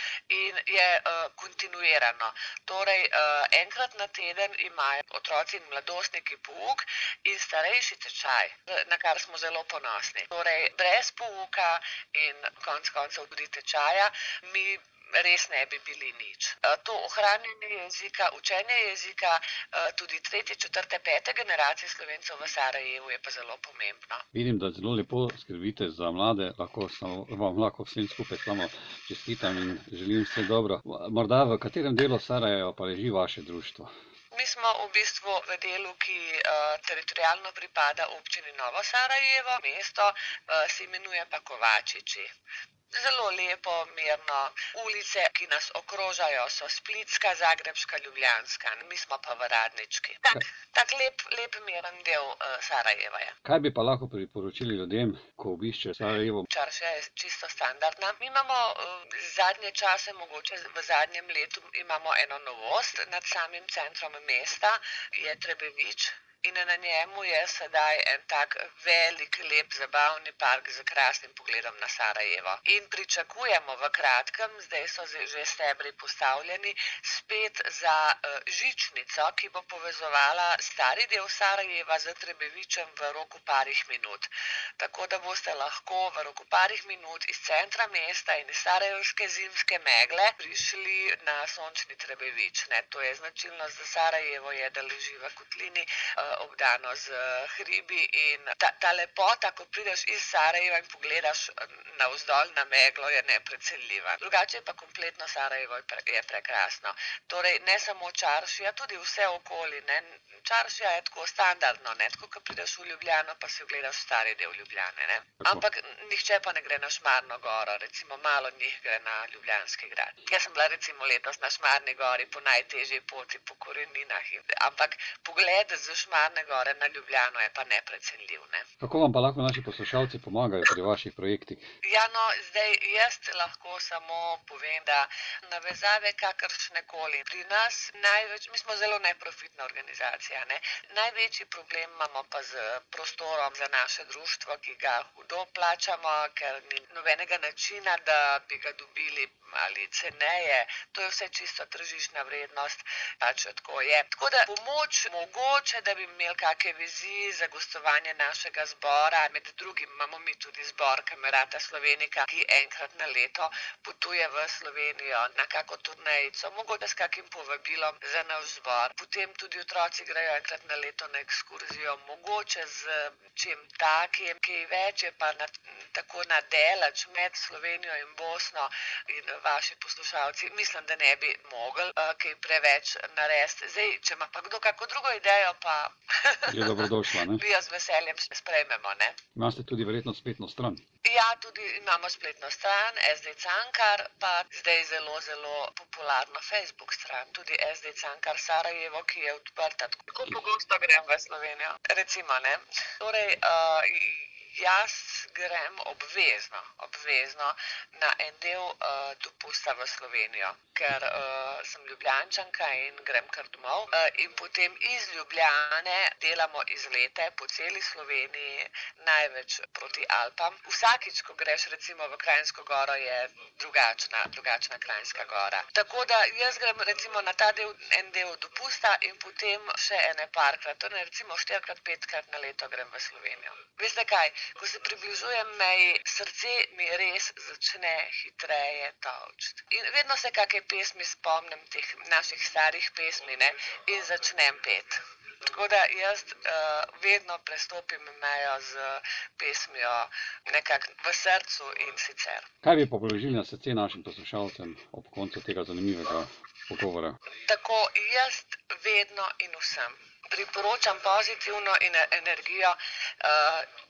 in je uh, kontinuirano. Torej, uh, enkrat na teden imajo otroci in mladostniki pouk in starejši tečaj, na kar smo zelo ponosni. Torej, brez pouka in konec koncev tudi tečaja, mi res ne bi bili nič. To ohranjanje jezika, učenje jezika, tudi tretje, četrte, pete generacije Slovencev v Sarajevu je pa zelo pomembno. Vidim, da zelo lepo skrbite za mlade, lahko samo, vam lahko vsem skupaj samo čestitam in želim vse dobro. Morda v katerem delu Sarajeva pa leži vaše društvo? Mi smo v bistvu v delu, ki uh, teritorialno pripada občini Novo Sarajevo, mesto uh, se imenuje pa Kovačiči. Zelo lepo, mirno. Ulice, ki nas okrožajo, so Splitska, Zagrebška, Ljubljanska. Mi smo pa v Radnički. Tak, tak lep, lep miren del uh, Sarajeva je. Kaj bi pa lahko priporočili ljudem, ko obiščejo Sarajevo? Čaršija je čisto standardna. Mi imamo uh, zadnje čase, mogoče v zadnjem letu, imamo eno novost nad samim centrom mesta, je Trebevič. In na njemu je sedaj en tak velik, lep, zabavni park z krasnim pogledom na Sarajevo. In pričakujemo v kratkem, zdaj so že stebri postavljeni, spet za uh, žičnico, ki bo povezovala stari del Sarajeva z Trebevičem v roku parih minut. Tako da boste lahko v roku parih minut iz centra mesta in iz sarajevske zimske megle prišli na sončni Trebevič. Ne? To je značilnost za Sarajevo, je, da leži v kotlini, uh, obdano z hribi in ta, ta lepota, ko prideš iz Sarajeva in pogledaš navzdol na meglo, je neprecenljiva. Drugače pa kompletno Sarajevo je, pre, je prekrasno. Torej, ne samo Čaršija, tudi vse okoli. Ne. Čaršija je tako standardno, ne, tako, ko prideš v Ljubljano, pa si ogledaš stari del Ljubljane. Ne. Ampak nihče pa ne gre na Šmarno goro, recimo malo njih gre na Ljubljanski grad. Jaz sem bila recimo letos na Šmarni gori po najtežji poti, po koreninah. In, ampak pogled z Šmarne gore na Ljubljano je pa neprecenljiv. Ne. Kako vam pa lahko naši poslušalci pomagajo pri vaših projektih? Ja, no, zdaj jaz lahko samo povem, da navezave kakršne koli. Pri nas največ, mi smo zelo neprofitna organizacija, ne. Največji problem imamo pa z prostorom za naše društvo, ki ga hudo plačamo, ker ni nobenega načina, da bi ga dobili ali ceneje. To je vse čisto tržišna vrednost, pač tako je. Tako da pomoč mogoče, da bi imeli kakšne vizije za gostovanje našega zbora. Med drugim imamo mi tudi zbor Kamerata Slovenika, ki enkrat na leto potuje v Slovenijo na kako turnejico, mogoče s kakim povabilom za naš zbor. Potem tudi otroci grejo enkrat na leto na ekskurzijo, mogoče z čim takim, ki več je pa na, tako nadaleč med Slovenijo in Bosno in vaši poslušalci. Mislim, da ne bi mogli uh, kaj preveč narediti. Zdaj, če ima pa kdo kako drugo idejo, pa je dobrodošla, ne? Vi jo z veseljem sprejmemo, ne? Imate tudi verjetno spletno stran? Ja, tudi imamo spletno stran, S D Cankar, pa zdaj zelo, zelo popularno Facebook stran, tudi S D Cankar Sarajevo, ki je odprta. Tako pogosto grem v Slovenijo, recimo, ne? Torej, uh, jaz grem obvezno, obvezno na en del uh, dopusta v Slovenijo, ker uh, sem Ljubljančanka in grem kar domov. Uh, in potem iz Ljubljane delamo izlete po celi Sloveniji, največ proti Alpam. Vsakič, ko greš recimo v Kranjsko goro, je drugačna, drugačna Kranjska gora. Tako da jaz grem recimo na ta del, en del dopusta in potem še ene parkrat, torej recimo štirikrat, petkrat na leto grem v Slovenijo. Veste kaj? Ko se približujem meji, srce mi res začne hitreje tolčiti. In vedno se kakšne pesmi spomnim, teh naših starih pesmi, ne, in začnem peti. Tako da jaz uh, vedno prestopim mejo z pesmijo nekako v srcu in sicer. Kaj bi pa položili na srce našim poslušalcem ob koncu tega zanimivega pogovora? Tako jaz vedno in vsem priporočam pozitivno in energijo. Uh,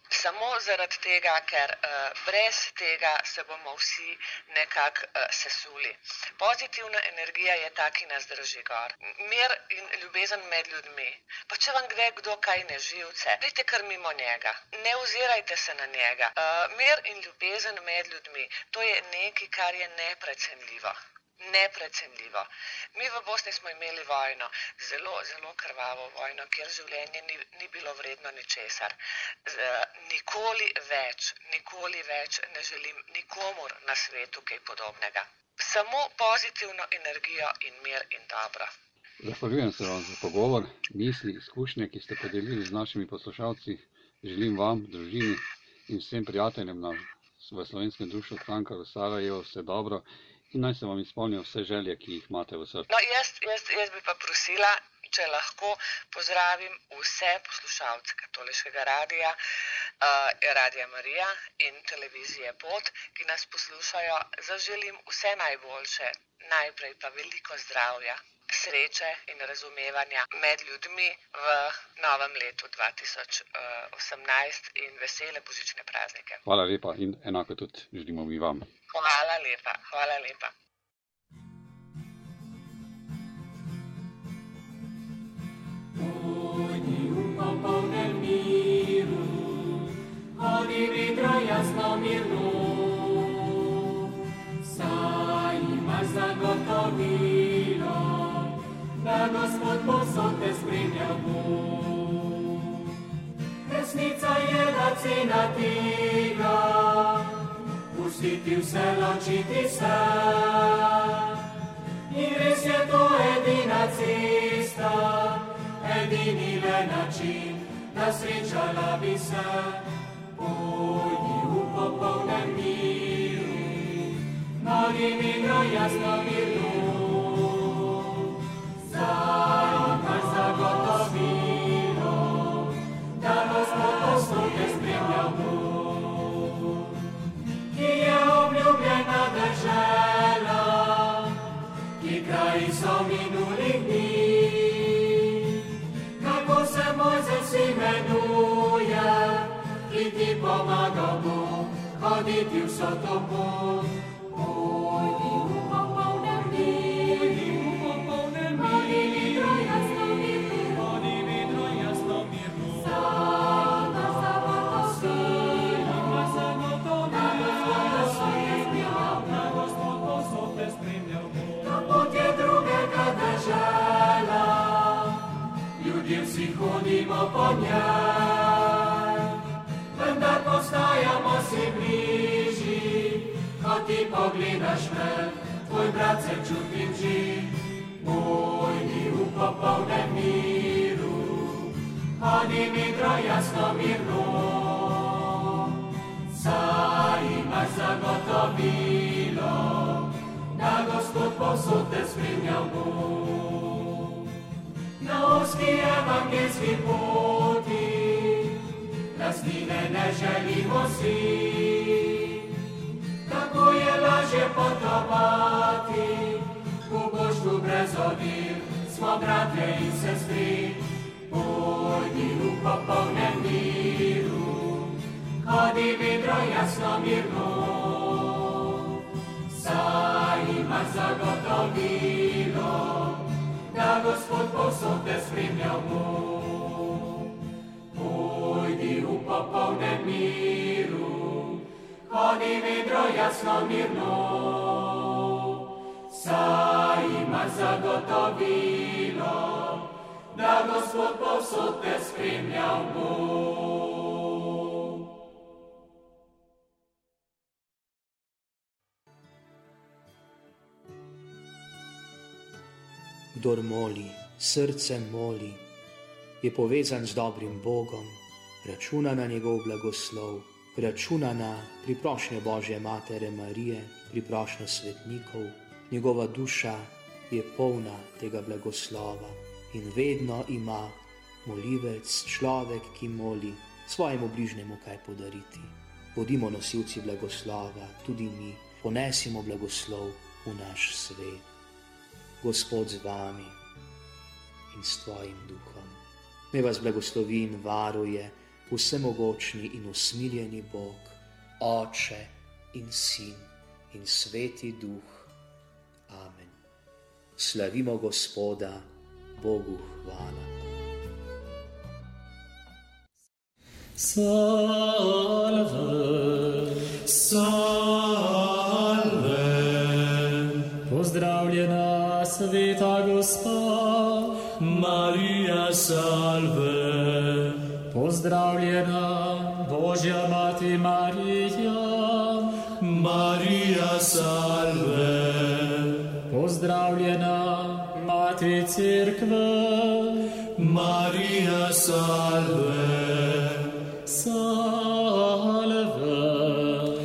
Samo zaradi tega, ker uh, brez tega se bomo vsi nekako uh, sesuli. Pozitivna energija je ta, ki nas drži gor. Mir in ljubezen med ljudmi. Pa če vam gre kdo kaj ne živce, pridite kar mimo njega. Ne ozirajte se na njega. Uh, mir in ljubezen med ljudmi, to je nekaj, kar je neprecenljivo. Neprecenljivo. Mi v Bosni smo imeli vojno, zelo, zelo krvavo vojno, kjer življenje ni, ni bilo vredno ničesar. Z, nikoli več, nikoli več ne želim nikomur na svetu kaj podobnega. Samo pozitivno energijo in mir in dobro. Zahvaljujem se vam za pogovor, misli, izkušnje, ki ste podelili z našimi poslušalci. Želim vam, družini in vsem prijateljem na, v Slovenskem društvu Cankar v Sarajevu vse dobro. In naj se vam izpolnijo vse želje, ki jih imate v srcu. No, jaz, jaz, jaz bi pa prosila, če lahko pozdravim vse poslušalce Katoliškega radija, uh, Radija Marija in televizije Pot, ki nas poslušajo. Zaželim vse najboljše, najprej pa veliko zdravja, sreče in razumevanja med ljudmi v novem letu dva tisoč osemnajst in vesele božične praznike. Hvala lepa in enako tudi želimo mi vam. Hvala lepa, hvala lepa. Ogni un popol nel miru, odi vidro jasno mirno, saj imaš zagotovilo, da Gospod posod te spremljal bo. Resnica je, da cena tega, pustiti vse, ločiti se. In res je to edina cesta, edini le način, da srečala bi se. Pojdi v popolnem miru, moli vidro jasno mirno, saj imaš zagotovilo, da Gospod posod te spremljal bo. Ki je obljubljena dežela, ki kraji so minulih dni, kako se Mojzes imenuje, ki ti pomagal bo hoditi vso to pot. Pojdi v popolnem miru, moli vidro jasno mirno, moli vidro jasno mirno, saj imaš zagotovilo, da Gospod posod te spremljal bo. Ta pot je drugega dežela, ljudje vsi hodimo po njej, vendar postajamo si bližji, ko ti pogledaš me, tvoj brat se čutim živ. Pojdi v popolnem miru, hodi vidro jasno mirno, saj imaš zagotovilo, da Gospod posod te spremljal bo. Na ozki evangelski poti, lastnine ne želimo si, tako je lažje potovati, v boštvu brez ovir, smo bratje in sestri. Pojdi v popolnem miru, hodi vidro jasno mirno, saj imaš zagotovilo, da Gospod posod te spremljal bo. Pojdi v popolnem miru, hodi vidro jasno mirno, saj imaš zagotovilo, da Gospod posod te spremljal bo. Kdor moli, srcem moli, je povezan z dobrim Bogom, računa na njegov blagoslov, računa na priprošnjo Božje Matere Marije, priprošnjo svetnikov, njegova duša je polna tega blagoslova in vedno ima molivec, človek, ki moli, svojemu bližnjemu kaj podariti. Bodimo nosilci blagoslova, tudi mi, ponesimo blagoslov v naš svet. Gospod z vami in s tvojim duhom. Naj vas blagoslovi in varuje vsemogočni in usmiljeni Bog, Oče in Sin in Sveti Duh. Amen. Slavimo Gospoda, Bogu hvala. Salve, salve, pozdravljena sveta Gospa, Marija, salve, pozdravljena Božja Mati Marija, Marija, salve, pozdravljena Mati Cerkve, Marija, salve, salve,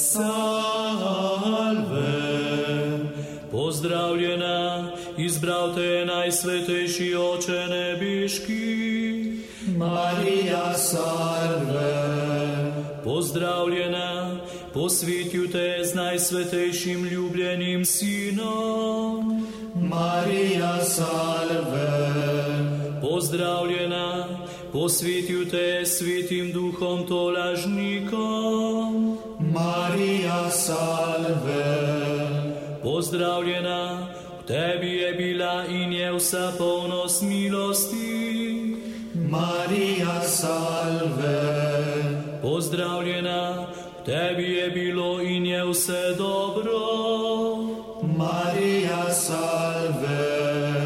salve, pozdravljena, izbral te najsvetejši Oče nebiški, Marija, salve, pozdravljena, posvetil te z najsvetejšim ljubljenim Sinom, Marija, salve, pozdravljena, posvetil te svetim duhom tolažnikom, Marija, salve, pozdravljena, v tebi je bila in je vsa polnost milosti, Marija, salve, pozdravljena, v tebi je bilo in je vse dobro, Marija, salve,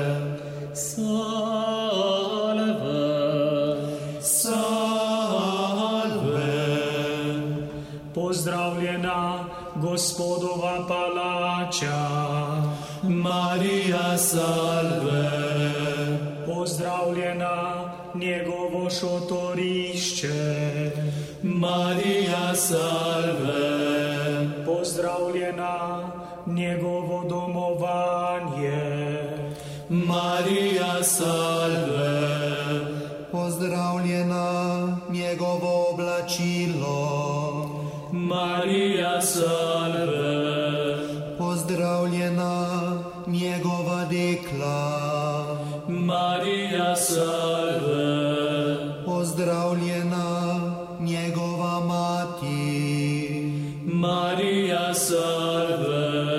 pozdravljena Gospodova palača, Marija, salve, pozdravljena njegovo šotorišče, Marija, salve, pozdravljena njegovo domovanje, Marija, salve, pozdravljena njegovo oblačilo, Marija, salve, pozdravljena njegova dekla, Marija, salve, pozdravljena njegova mati, Marija, salve,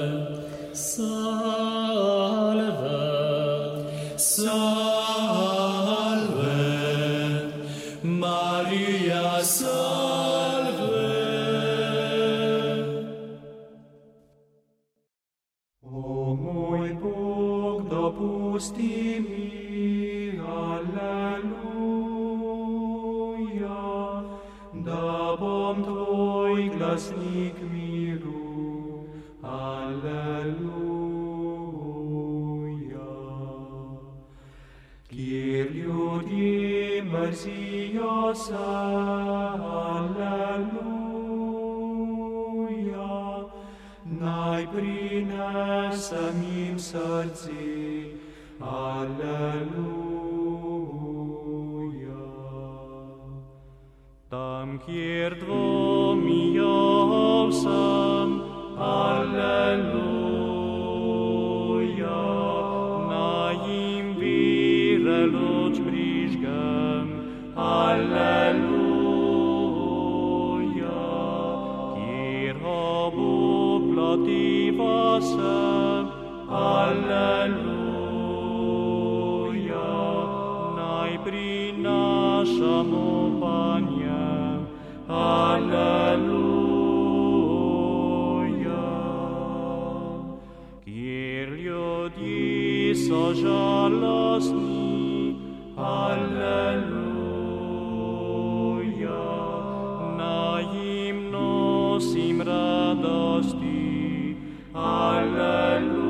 salve, salve, Marija, salve. Dopusti mi, aleluja, da bom tvoj glasnik miru, aleluja. Kjer ljudje mrzijo se, aleluja, naj prinesem jim srce, aleluja. Tam, kjer dvomijo sem, aleluja, naj jim vire luč prižgem, aleluja, kjer obuplotiva sem, aleluja, prinašamo Panje, aleluja. Kjer ljudje so žalostni, aleluja, naj jim nosim radosti, aleluja.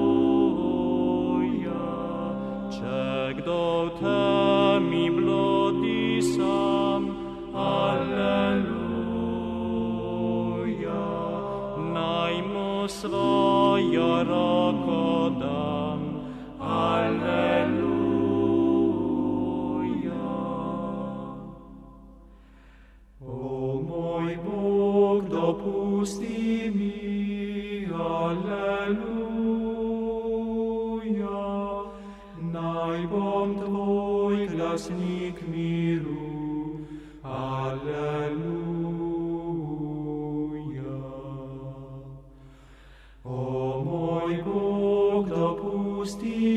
Če kdo v temi blodi sam, aleluja, naj mu svojo roko dam, aleluja. O moj Bog, dopusti mi, aleluja, naj bom tvoj glasnik miru, O moj Bog, dopusti